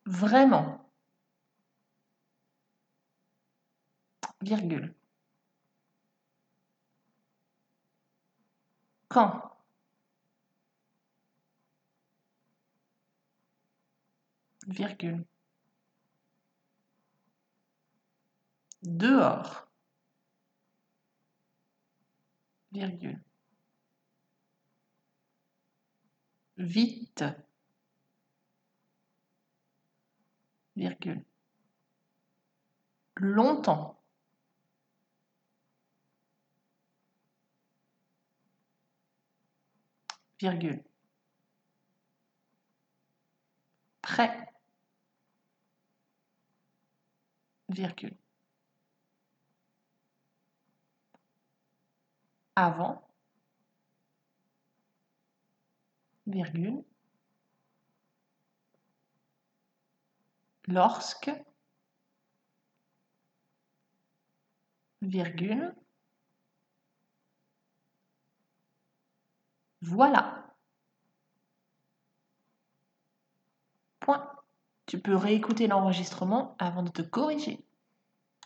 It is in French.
Vraiment. Virgule. Quand. Virgule. Dehors. Virgule. Vite. Virgule. Longtemps. Virgule. Prêt. Virgule. Avant. Virgule. Lorsque. Virgule. Voilà. Point. Tu peux réécouter l'enregistrement avant de te corriger.